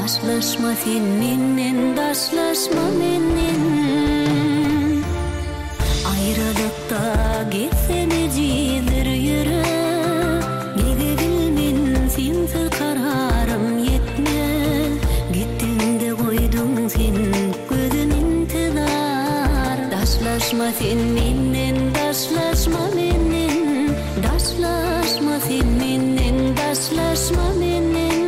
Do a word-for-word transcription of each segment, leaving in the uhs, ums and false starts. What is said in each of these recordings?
Daşlaşma sen menden, daşlaşma menden. Ayrılıkta gitsem ecidir yürü. Gidebilmen sensiz kararım yetme. Gittin de koydun sen gözüm intizar. Daşlaşma sen menden, daşlaşma menden. Daşlaşma sen menden, daşlaşma menden.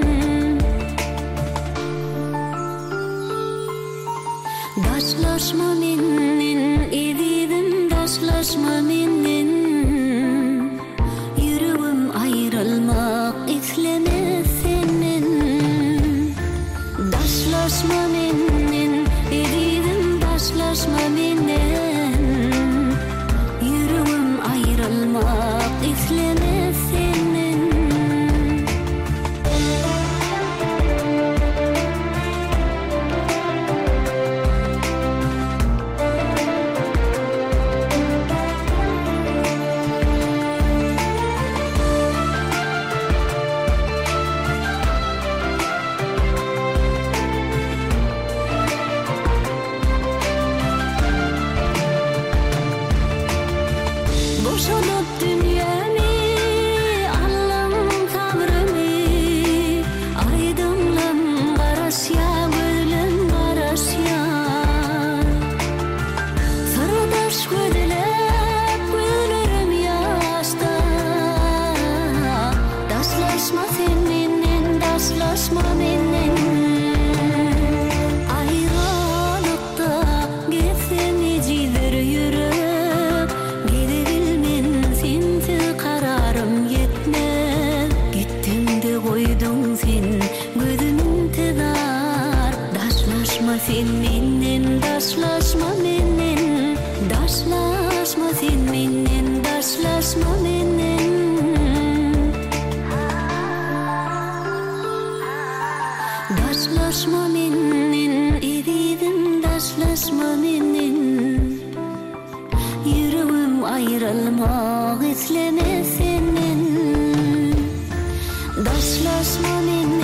Daşlaşma menden, edidim daşlaşma menden. Yüreğim ayrılmak istemez senden. Daşlaşma menden, edidim daşlaşma menden. Yüreğim ayrılmak istemez senden. Boşalıp dünyamı, Allah'ım sabrımı. Aydınlım qarasya, gözlüm qarasya. Sırdaş gözlep, gözlerim yaşta. Daşlaşma sen menden, daşlaşma menden. Ayrılıkta gitsem ecidir yürü. Koydun sen gözüm intizar. Daşlaşma sen menden, daşlaşma menden. Daşlaşma sen menden, daşlaşma menden. Daşlaşma menden, edidim daşlaşma menden. Yüreğim ayrılmak istemez senden. Daşlaşma menden.